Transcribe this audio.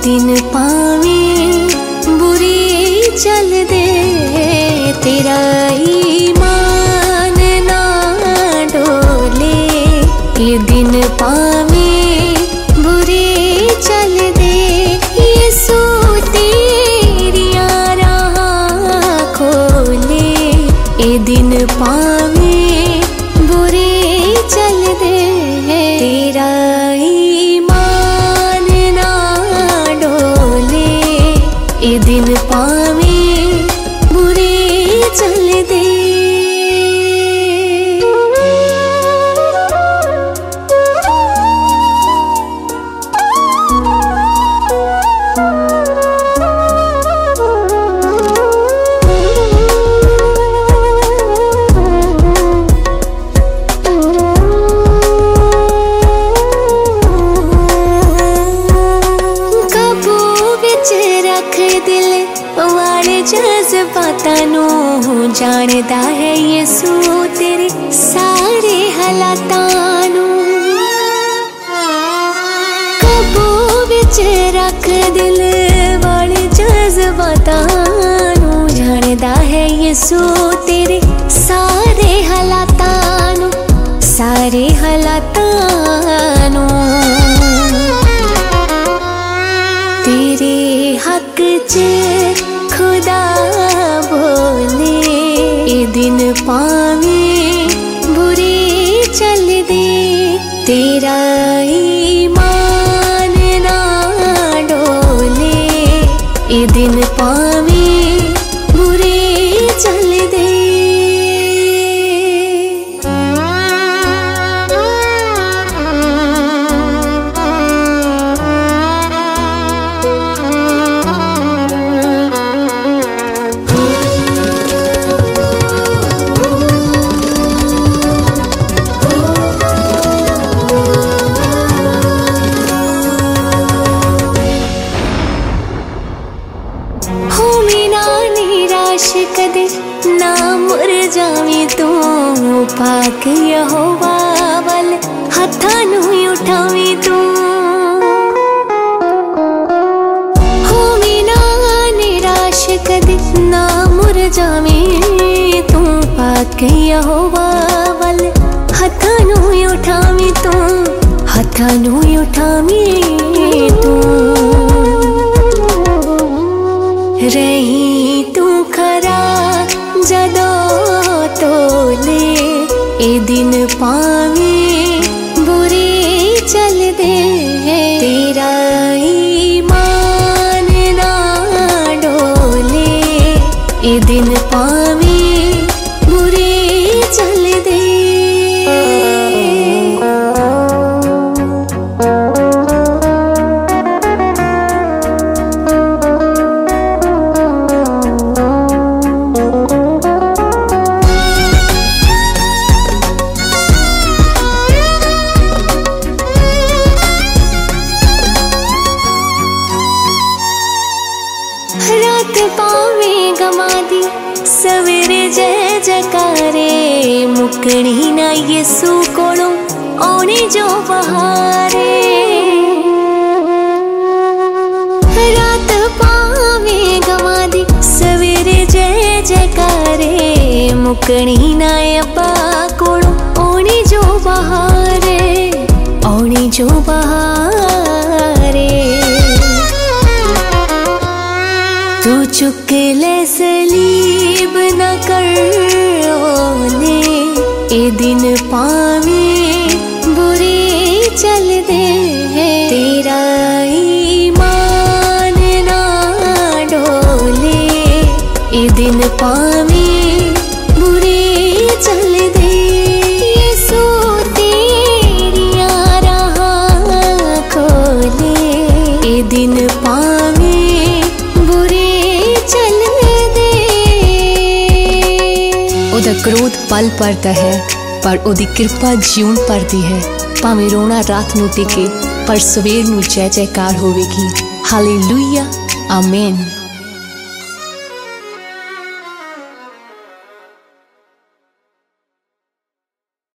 दिन पावें बुरे चल दे, तेरा ईमान ना डोले। ये दिन पावें बुरे चल दे, यीशु तेरिया राह खोले। ये दिन पावें बुरे चल दे, तेरा ईमान ना डोले। ये दिन पावें बुरे चल दे। रख दिल वाले जज्बातां नूं, जानदा है यीशु तेरे सारे हालातां नूं। काबू विच रख दिल वाले जज्बातां नूं, जानदा है यीशु तेरे सारे हालातां नूं, सारे हालातां नूं। तेरे हक च खुदा बोले, ये दिन पावें बुरे चल दे, तेरा ईमान ना डोले। ये दिन पावें बुरे चल दे। कदे ना मुरझावी तू, पाक यहोवा वल हत्थां नूं उठावी तू। होवी ना निराश कदे ना मुरझावी तू, पाक यहोवा वल हत्थां नूं उठावी तू, हत्थां नूं उठावी तू। रही तू खरा जदों तोले, ये दिन पावें बुरे चल दे, तेरा ईमान ना डोले। ये दिन पावें बुरे चल दे। रात पावें गमा दी, सवेरे जय जयकारे, मुकनी ना यीशु कोलों आने जो बहारे। रात पावें गमा दी, सवेरे जय जयकारे, मुकनी ना अब्बा कोलों आने जो बहारे, आने जो बहारे। तू चुक ले सलीब न कर ओले, ये दिन पावें बुरे चल दे, तेरा ईमान ना डोले। ये दिन पावें बुरे चल दे, यीशु तेरिया राह खोले। ये दिन पावें बुरे चल दे। ओदा क्रोध पल पड़ता है, पर ओदी कृपा जीवन पड़ती है। भावें रोना रात नूं टिके, पर सवेर नूं जय जयकार होवेगी। हालेलुया, आमीन।